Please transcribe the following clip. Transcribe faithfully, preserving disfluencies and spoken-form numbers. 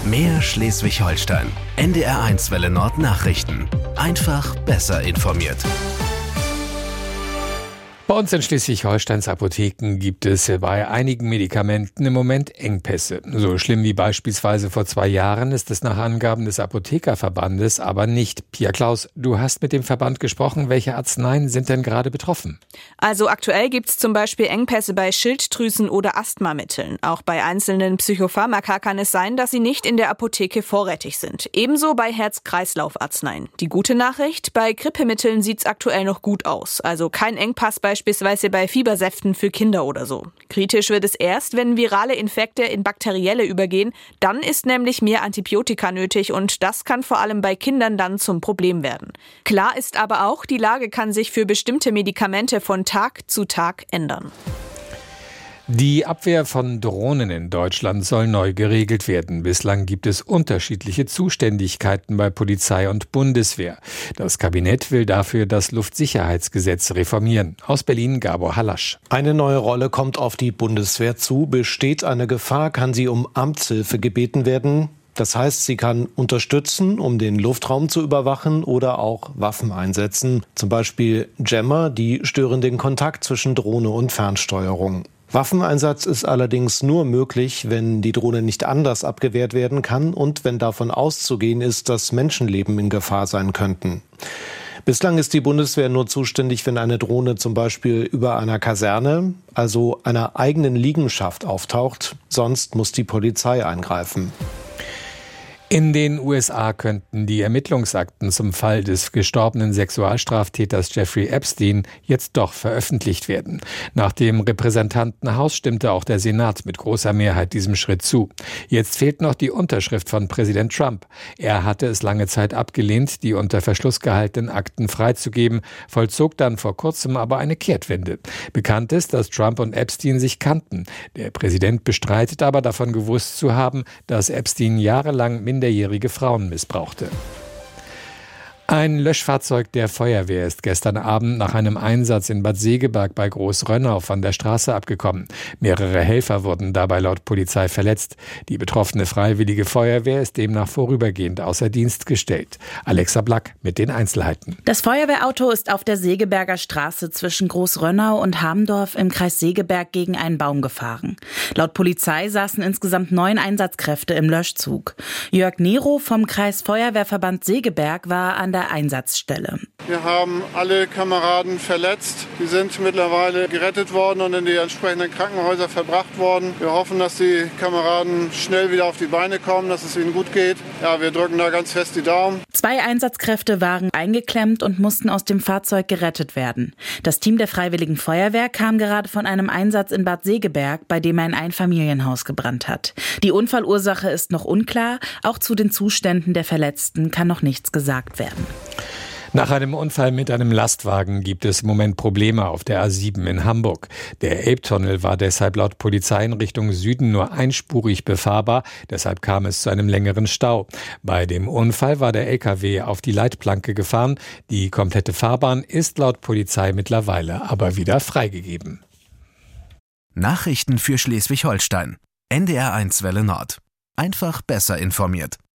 Mehr Schleswig-Holstein. N D R eins Welle Nord Nachrichten. Einfach besser informiert. Bei uns in Schleswig-Holsteins Apotheken gibt es bei einigen Medikamenten im Moment Engpässe. So schlimm wie beispielsweise vor zwei Jahren ist es nach Angaben des Apothekerverbandes aber nicht. Pia Klaus, du hast mit dem Verband gesprochen. Welche Arzneien sind denn gerade betroffen? Also aktuell gibt es zum Beispiel Engpässe bei Schilddrüsen- oder Asthmamitteln. Auch bei einzelnen Psychopharmaka kann es sein, dass sie nicht in der Apotheke vorrätig sind. Ebenso bei Herz-Kreislauf-Arzneien. Die gute Nachricht, bei Grippemitteln sieht es aktuell noch gut aus. Also kein Engpass bei beispielsweise bei Fiebersäften für Kinder oder so. Kritisch wird es erst, wenn virale Infekte in bakterielle übergehen. Dann ist nämlich mehr Antibiotika nötig und das kann vor allem bei Kindern dann zum Problem werden. Klar ist aber auch, die Lage kann sich für bestimmte Medikamente von Tag zu Tag ändern. Die Abwehr von Drohnen in Deutschland soll neu geregelt werden. Bislang gibt es unterschiedliche Zuständigkeiten bei Polizei und Bundeswehr. Das Kabinett will dafür das Luftsicherheitsgesetz reformieren. Aus Berlin Gabor Halasch. Eine neue Rolle kommt auf die Bundeswehr zu. Besteht eine Gefahr, kann sie um Amtshilfe gebeten werden. Das heißt, sie kann unterstützen, um den Luftraum zu überwachen oder auch Waffen einsetzen. Zum Beispiel Jammer, die stören den Kontakt zwischen Drohne und Fernsteuerung. Waffeneinsatz ist allerdings nur möglich, wenn die Drohne nicht anders abgewehrt werden kann und wenn davon auszugehen ist, dass Menschenleben in Gefahr sein könnten. Bislang ist die Bundeswehr nur zuständig, wenn eine Drohne zum Beispiel über einer Kaserne, also einer eigenen Liegenschaft, auftaucht. Sonst muss die Polizei eingreifen. In den U S A könnten die Ermittlungsakten zum Fall des gestorbenen Sexualstraftäters Jeffrey Epstein jetzt doch veröffentlicht werden. Nach dem Repräsentantenhaus stimmte auch der Senat mit großer Mehrheit diesem Schritt zu. Jetzt fehlt noch die Unterschrift von Präsident Trump. Er hatte es lange Zeit abgelehnt, die unter Verschluss gehaltenen Akten freizugeben, vollzog dann vor kurzem aber eine Kehrtwende. Bekannt ist, dass Trump und Epstein sich kannten. Der Präsident bestreitet aber, davon gewusst zu haben, dass Epstein jahrelang minderjährige Frauen missbrauchte. Ein Löschfahrzeug der Feuerwehr ist gestern Abend nach einem Einsatz in Bad Segeberg bei Großrönnau von der Straße abgekommen. Mehrere Helfer wurden dabei laut Polizei verletzt. Die betroffene Freiwillige Feuerwehr ist demnach vorübergehend außer Dienst gestellt. Alexa Black mit den Einzelheiten. Das Feuerwehrauto ist auf der Segeberger Straße zwischen Großrönnau und Hamdorf im Kreis Segeberg gegen einen Baum gefahren. Laut Polizei saßen insgesamt neun Einsatzkräfte im Löschzug. Jörg Nero vom Kreis Feuerwehrverband Segeberg war an der Einsatzstelle. Wir haben alle Kameraden verletzt. Die sind mittlerweile gerettet worden und in die entsprechenden Krankenhäuser verbracht worden. Wir hoffen, dass die Kameraden schnell wieder auf die Beine kommen, dass es ihnen gut geht. Ja, wir drücken da ganz fest die Daumen. Zwei Einsatzkräfte waren eingeklemmt und mussten aus dem Fahrzeug gerettet werden. Das Team der Freiwilligen Feuerwehr kam gerade von einem Einsatz in Bad Segeberg, bei dem ein Einfamilienhaus gebrannt hat. Die Unfallursache ist noch unklar. Auch zu den Zuständen der Verletzten kann noch nichts gesagt werden. Nach einem Unfall mit einem Lastwagen gibt es im Moment Probleme auf der A sieben in Hamburg. Der Elbtunnel war deshalb laut Polizei in Richtung Süden nur einspurig befahrbar. Deshalb kam es zu einem längeren Stau. Bei dem Unfall war der L K W auf die Leitplanke gefahren. Die komplette Fahrbahn ist laut Polizei mittlerweile aber wieder freigegeben. Nachrichten für Schleswig-Holstein. N D R eins Welle Nord. Einfach besser informiert.